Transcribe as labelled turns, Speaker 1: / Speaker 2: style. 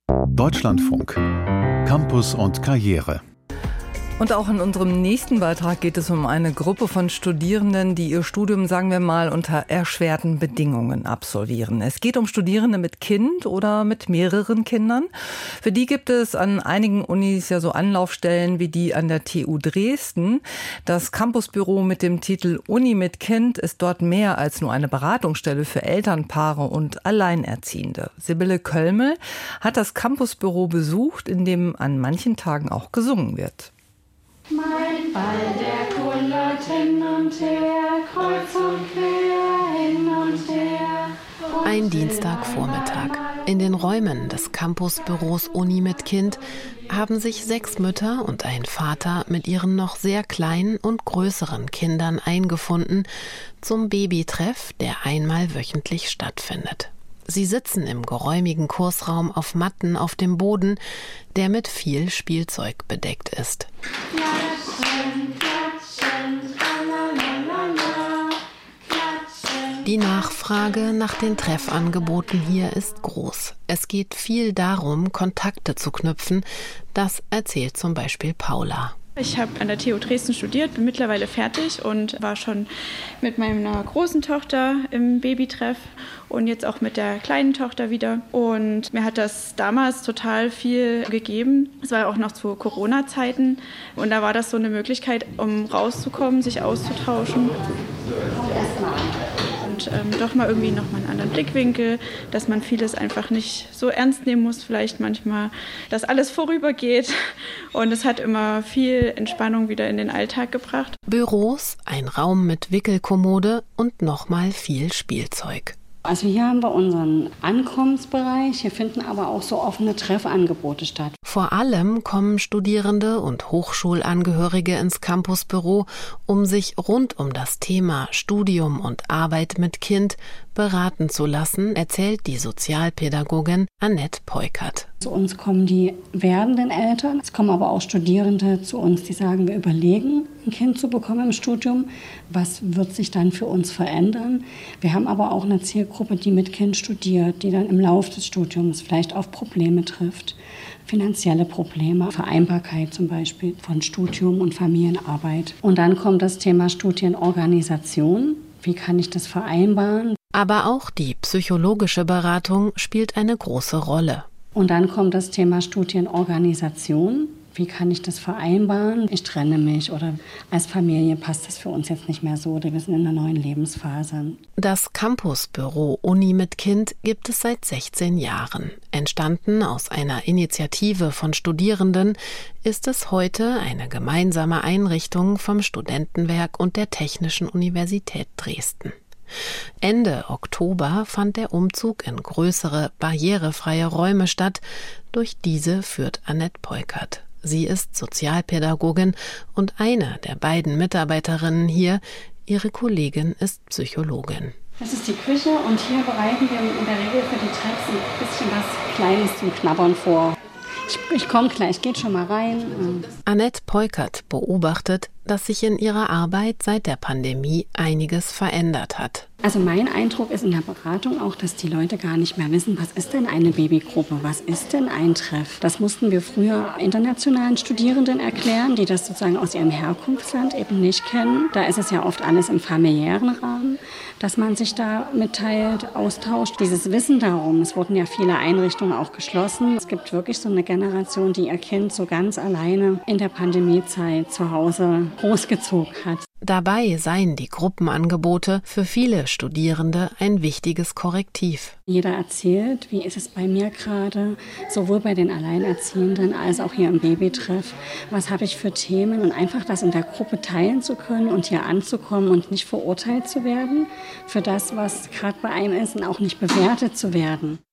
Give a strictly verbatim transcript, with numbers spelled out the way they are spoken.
Speaker 1: Deutschlandfunk. Campus und Karriere.
Speaker 2: Und auch in unserem nächsten Beitrag geht es um eine Gruppe von Studierenden, die ihr Studium, sagen wir mal, unter erschwerten Bedingungen absolvieren. Es geht um Studierende mit Kind oder mit mehreren Kindern. Für die gibt es an einigen Unis ja so Anlaufstellen wie die an der T U Dresden. Das Campusbüro mit dem Titel Uni mit Kind ist dort mehr als nur eine Beratungsstelle für Elternpaare und Alleinerziehende. Sibylle Kölmel hat das Campusbüro besucht, in dem an manchen Tagen auch gesungen wird.
Speaker 3: Mein Ball, der kullert hin und her, kreuz und quer, hin und her.
Speaker 4: Ein Dienstagvormittag. In den Räumen des Campusbüros Uni mit Kind haben sich sechs Mütter und ein Vater mit ihren noch sehr kleinen und größeren Kindern eingefunden zum Babytreff, der einmal wöchentlich stattfindet. Sie sitzen im geräumigen Kursraum auf Matten auf dem Boden, der mit viel Spielzeug bedeckt ist.
Speaker 3: Klatschen, klatschen, tralalala, klatschen.
Speaker 4: Die Nachfrage nach den Treffangeboten hier ist groß. Es geht viel darum, Kontakte zu knüpfen. Das erzählt zum Beispiel Paula.
Speaker 5: Ich habe an der T U Dresden studiert, bin mittlerweile fertig und war schon mit meiner großen Tochter im Babytreff und jetzt auch mit der kleinen Tochter wieder. Und mir hat das damals total viel gegeben. Es war ja auch noch zu Corona-Zeiten und da war das so eine Möglichkeit, um rauszukommen, sich auszutauschen. Und ähm, doch mal irgendwie nochmal einen anderen Blickwinkel, dass man vieles einfach nicht so ernst nehmen muss, vielleicht manchmal, dass alles vorübergeht. Und es hat immer viel Entspannung wieder in den Alltag gebracht.
Speaker 4: Büros, ein Raum mit Wickelkommode und nochmal viel Spielzeug.
Speaker 6: Also hier haben wir unseren Ankommensbereich, hier finden aber auch so offene Treffangebote statt.
Speaker 4: Vor allem kommen Studierende und Hochschulangehörige ins Campusbüro, um sich rund um das Thema Studium und Arbeit mit Kind beraten zu lassen, erzählt die Sozialpädagogin Annette Peukert.
Speaker 6: Zu uns kommen die werdenden Eltern, es kommen aber auch Studierende zu uns, die sagen, wir überlegen, ein Kind zu bekommen im Studium. Was wird sich dann für uns verändern? Wir haben aber auch eine Zielgruppe, die mit Kind studiert, die dann im Laufe des Studiums vielleicht auf Probleme trifft. Finanzielle Probleme, Vereinbarkeit zum Beispiel von Studium und Familienarbeit. Und dann kommt das Thema Studienorganisation. Wie kann ich das vereinbaren?
Speaker 4: Aber auch die psychologische Beratung spielt eine große Rolle.
Speaker 6: Und dann kommt das Thema Studienorganisation. Wie kann ich das vereinbaren? Ich trenne mich oder als Familie passt das für uns jetzt nicht mehr so oder wir sind in einer neuen Lebensphase.
Speaker 4: Das Campusbüro Uni mit Kind gibt es seit sechzehn Jahren. Entstanden aus einer Initiative von Studierenden ist es heute eine gemeinsame Einrichtung vom Studentenwerk und der Technischen Universität Dresden. Ende Oktober fand der Umzug in größere, barrierefreie Räume statt. Durch diese führt Annette Peukert. Sie ist Sozialpädagogin und eine der beiden Mitarbeiterinnen hier. Ihre Kollegin ist Psychologin.
Speaker 6: Das ist die Küche und hier bereiten wir in der Regel für die Treffs ein bisschen was Kleines zum Knabbern vor. Ich, ich komme gleich, geht schon mal rein.
Speaker 4: Annette Peukert beobachtet, dass sich in ihrer Arbeit seit der Pandemie einiges verändert hat.
Speaker 6: Also mein Eindruck ist in der Beratung auch, dass die Leute gar nicht mehr wissen, was ist denn eine Babygruppe, was ist denn ein Treff. Das mussten wir früher internationalen Studierenden erklären, die das sozusagen aus ihrem Herkunftsland eben nicht kennen. Da ist es ja oft alles im familiären Rahmen, dass man sich da mitteilt, austauscht. Dieses Wissen darum, es wurden ja viele Einrichtungen auch geschlossen. Es gibt wirklich so eine Generation, die ihr Kind so ganz alleine in der Pandemiezeit zu Hause großgezogen hat.
Speaker 4: Dabei seien die Gruppenangebote für viele Studierende ein wichtiges Korrektiv.
Speaker 6: Jeder erzählt, wie ist es bei mir gerade, sowohl bei den Alleinerziehenden als auch hier im Babytreff. Was habe ich für Themen und einfach das in der Gruppe teilen zu können und hier anzukommen und nicht verurteilt zu werden für das, was gerade bei einem ist und auch nicht bewertet zu werden.